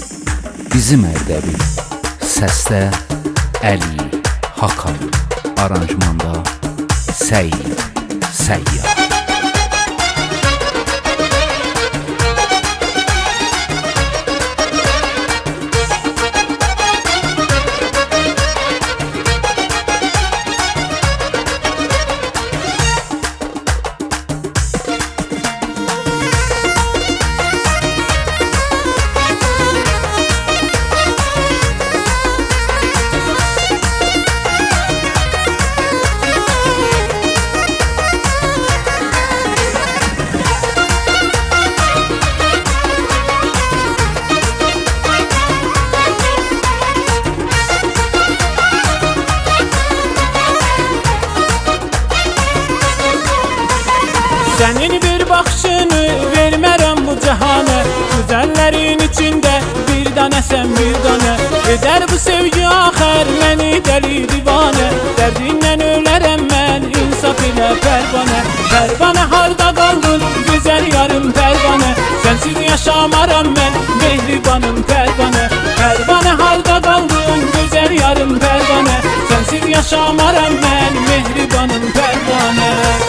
Bizim Ərdəbil. Səsdə Əli Hakan, aranjmanda Səid Səyyar. Senin bir bakışını vermərəm bu cahana, güzellerin içinde bir tane sen bir tane. Eder bu sevgi axar məni deli divane, derdindən ölərəm mən insaf ilə pərvanə. Pərvanə harda qaldın güzel yarım pərvanə, sensiz yaşamaram mən mehribanım pərvanə. Pərvanə harda qaldın güzel yarım pərvanə, sensiz yaşamaram mən mehribanım pərvanə.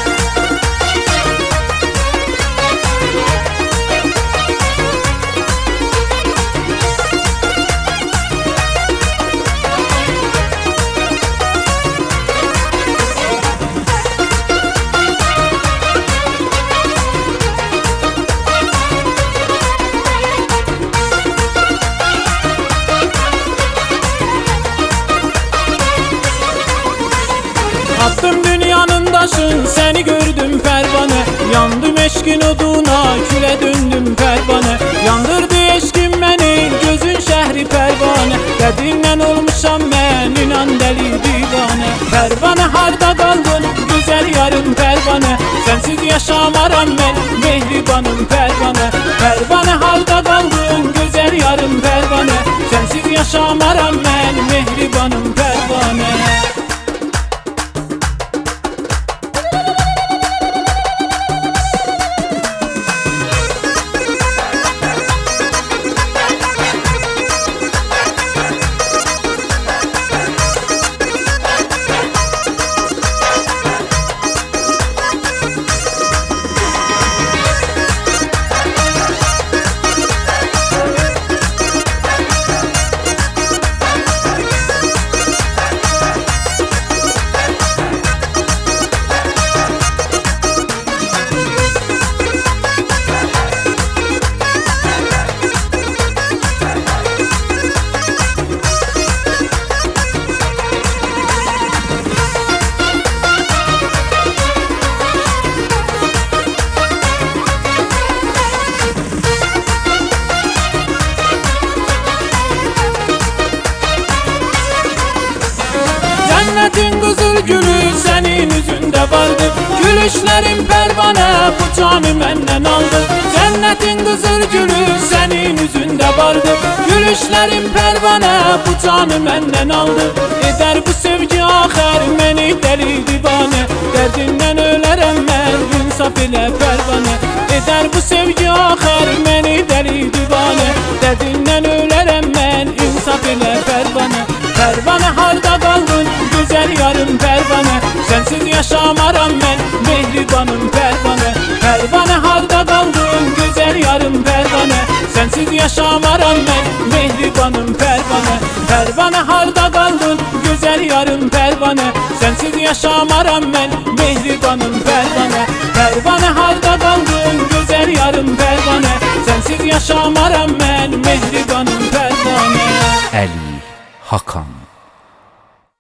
Attım dünyanın daşın, seni gördüm pervane. Yandım eşkin oduna, küle döndüm pervane. Yandırdı eşkin beni, gözün şehri pervane. Dediğinden olmuşam ben, inan deli divane. Pervane harda kaldın, güzel yarım pervane. Sensiz yaşamaram ben, mehribanım pervane. Pervane harda kaldın, güzel yarım pervane. Sensiz yaşamaram ben, mehribanım pervane. Cennetin kızıl gülü senin yüzünde vardı, gülüşlerin pervane bu canı menden aldı. Cennetin kızıl gülü senin yüzünde vardı, gülüşlerin pervane bu canı menden aldı. Eder bu sevgi axar məni deli divane, derdinden ölərəm mən insaf ilə pervane. Eder bu sevgi axar məni deli divane, derdinden ölərəm mən insaf ilə pervane. Pervane harda kaldın güzel yarım pervane, sensiz yaşamaram ben mehribanım pervane. Pervane harda kaldın güzel yarım pervane, sensiz yaşamaram ben mehribanım pervane. Pervane harda kaldın güzel yarım pervane, sensiz yaşamaram ben mehribanım pervane. Pervane harda kaldın güzel yarım pervane, sensiz yaşamaram ben mehribanım pervane. Əli Hakan.